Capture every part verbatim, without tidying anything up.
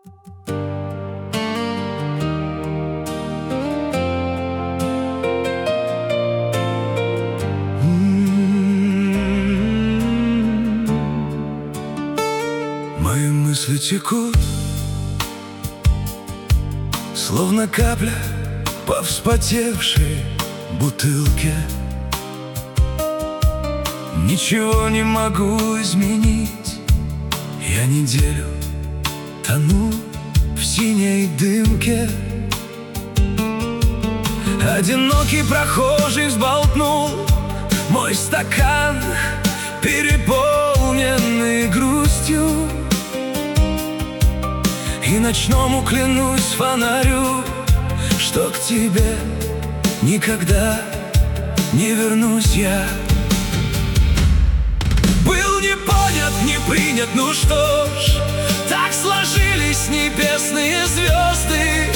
Мои мысли текут, словно капля по вспотевшей бутылке. Ничего не могу изменить, я неделю тону в синей дымке. Одинокий прохожий взболтнул мой стакан, переполненный грустью. И ночному клянусь фонарю, что к тебе никогда не вернусь я. Был не понят, не принят, ну что ж, так сложились небесные звезды.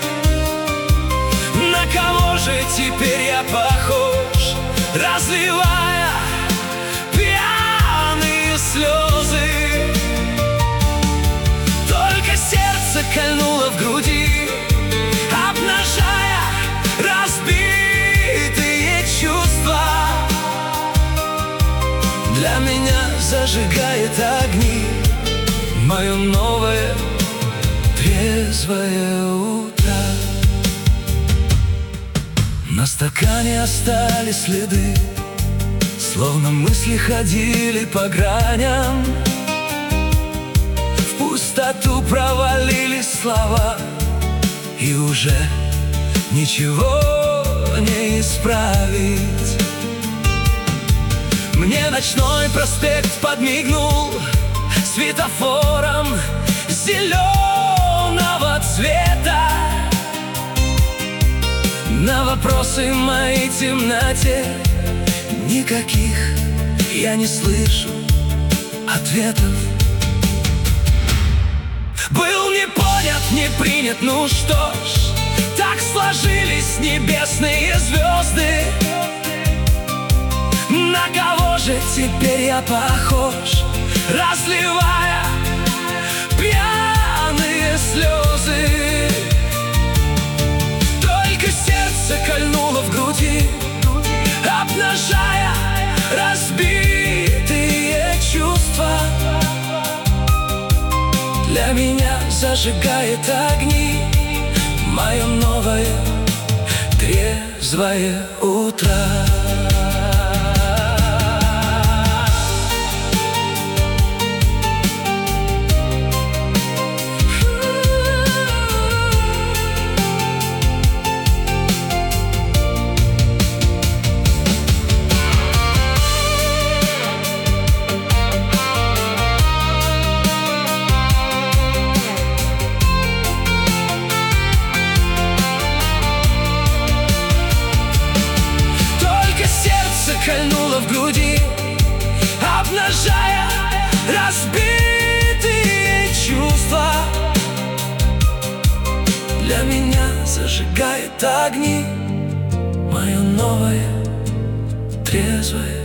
На кого же теперь я похож, разливая пьяные слезы? Только сердце кольнуло в груди, обнажая разбитые чувства. Для меня зажигает огни мое новое трезвое утро. На стакане остались следы, словно мысли ходили по граням. В пустоту провалились слова, и уже ничего не исправить. Мне ночной проспект подмигнул светофором зеленого цвета. На вопросы моей темноте никаких я не слышу ответов. Был не понят, не принят, ну что ж, так сложились небесные звезды. На кого же теперь я похож, разливая пьяные слезы? Только сердце кольнуло в груди, обнажая разбитые чувства. Для меня зажигает огни мое новое трезвое утро. Кольнуло в груди, обнажая разбитые чувства. Для меня зажигает огни мое новое трезвое